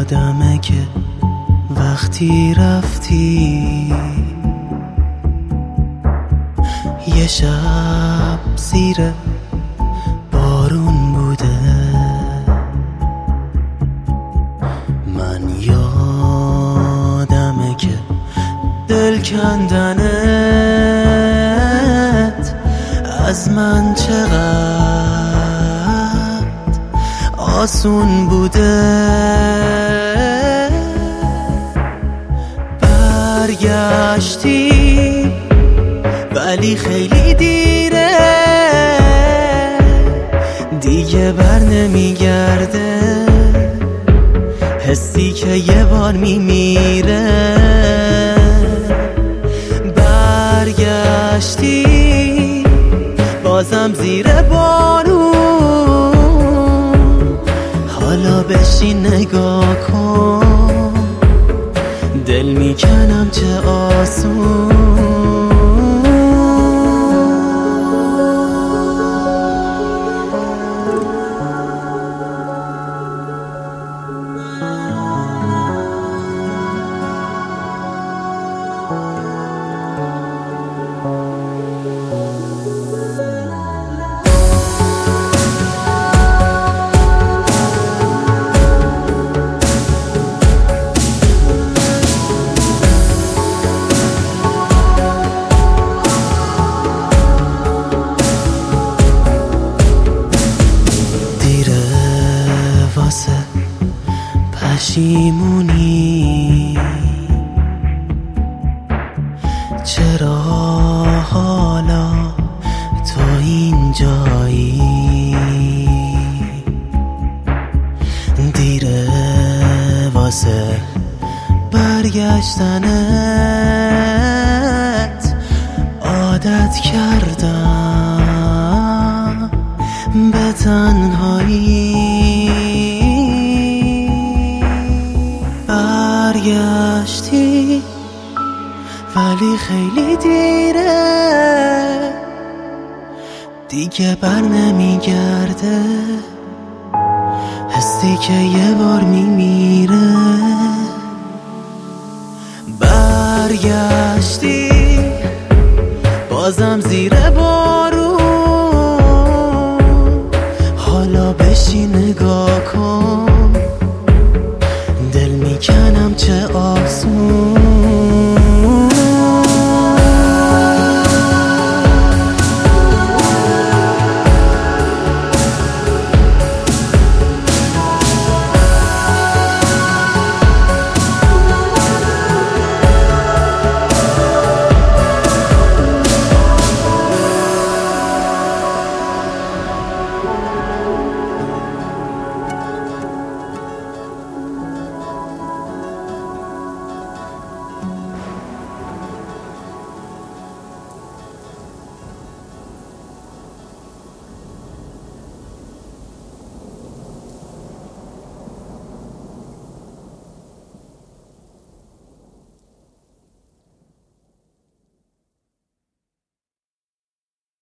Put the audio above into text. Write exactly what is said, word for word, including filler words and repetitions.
یادمه که وقتی رفتی یه شب زیر بارون بوده، من یادمه که دل کندنت از من چقدر آسون بوده. برگشتی ولی خیلی دیره، دیگه بر نمیگرده حسی که یه بار میمیره. برگشتی بازم زیر بارون، حالا بشین نگاه کن، دل میکنم چه آسون. پشیمونی چرا حالا تو اینجایی؟ دیره واسه برگشتنت، عادت کردم به تنهایی. برگشتی ولی خیلی دیره، دیگه بر نمیگرده حسی که یه بار میمیره. برگشتی بازم زیر بارون، حالا بشین نگاه کن،